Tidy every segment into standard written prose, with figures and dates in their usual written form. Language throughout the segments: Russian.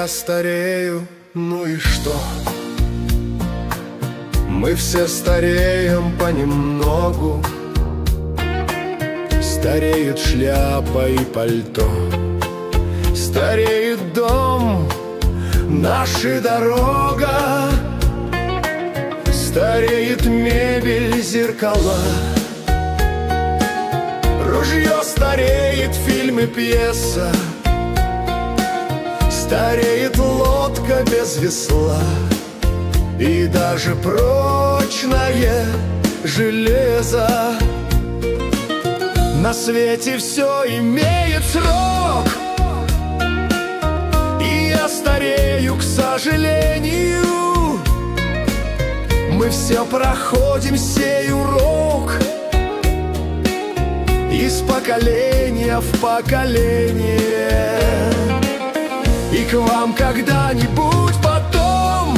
я старею, ну и что? Мы все стареем понемногу. Стареет шляпа и пальто, стареет дом, наша дорога, стареет мебель, зеркала. Ружье стареет, фильм и пьеса, стареет лодка без весла, и даже прочное железо. На свете все имеет срок, и я старею, к сожалению. Мы все проходим сей урок из поколения в поколение. И к вам когда-нибудь потом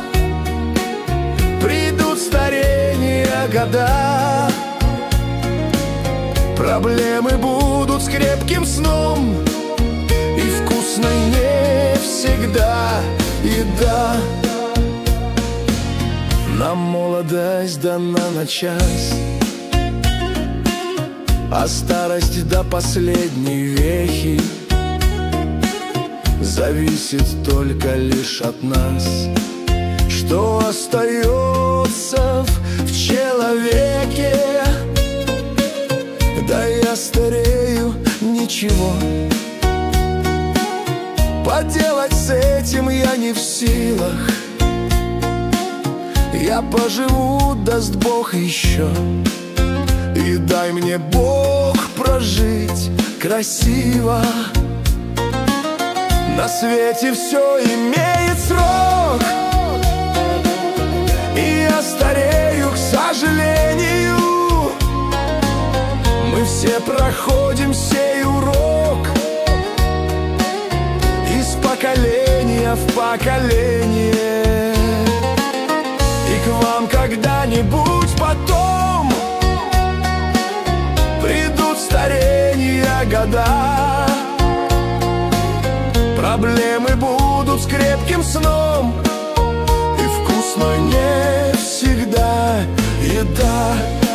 придут старения года. Проблемы будут с крепким сном, и вкусной не всегда еда. Нам молодость дана на час, а старость до последней вехи зависит только лишь от нас. Что остается в человеке? Да я старею, ничего поделать с этим я не в силах. Я поживу, даст Бог, еще, и дай мне Бог прожить красиво. На свете все имеет срок, и я старею, к сожалению. Мы все проходим сей урок из поколения в поколение. И к вам когда-нибудь потом придут старения года. Проблемы будут с крепким сном, и вкусной не всегда еда.